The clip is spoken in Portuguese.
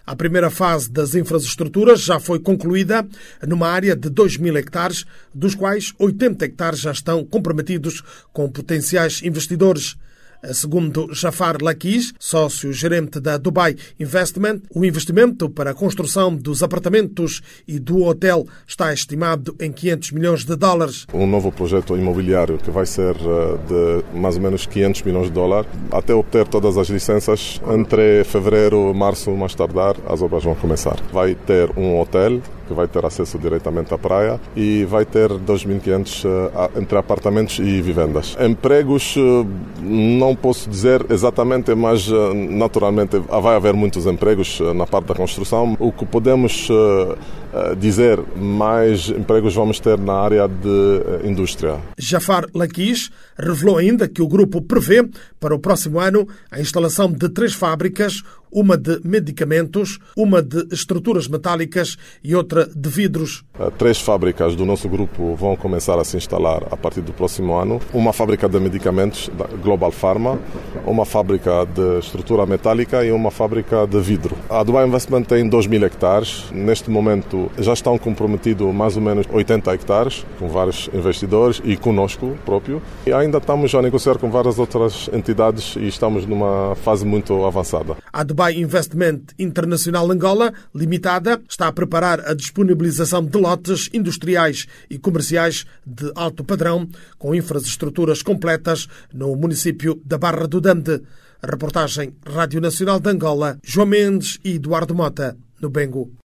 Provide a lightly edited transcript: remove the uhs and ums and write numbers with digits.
A primeira fase das infraestruturas já foi concluída numa área de 2.000 hectares, dos quais 80 hectares já estão comprometidos com potenciais investidores. Segundo Jafar Lakis, sócio-gerente da Dubai Investment, o investimento para a construção dos apartamentos e do hotel está estimado em $500 milhões. Um novo projeto imobiliário que vai ser de mais ou menos $500 milhões. Até obter todas as licenças, entre fevereiro e março, mais tardar, as obras vão começar. Vai ter um hotel que vai ter acesso diretamente à praia e vai ter 2.500 entre apartamentos e vivendas. Empregos, não posso dizer exatamente, mas naturalmente vai haver muitos empregos na parte da construção. O que podemos dizer, mais empregos vamos ter na área de indústria. Jafar Lakis revelou ainda que o grupo prevê para o próximo ano a instalação de 3 fábricas, uma de medicamentos, uma de estruturas metálicas e outra de vidros. 3 fábricas do nosso grupo vão começar a se instalar a partir do próximo ano. Uma fábrica de medicamentos, da Global Pharma, uma fábrica de estrutura metálica e uma fábrica de vidro. A Dubai Investment tem 2.000 hectares. Neste momento já estão comprometidos mais ou menos 80 hectares com vários investidores e conosco próprio. E ainda estamos a negociar com várias outras entidades e estamos numa fase muito avançada. A Dubai Investment Internacional Angola Limitada está a preparar a disponibilização de lotes industriais e comerciais de alto padrão com infraestruturas completas no município da Barra do Dande. A reportagem Rádio Nacional de Angola, João Mendes e Eduardo Mota, no Bengo.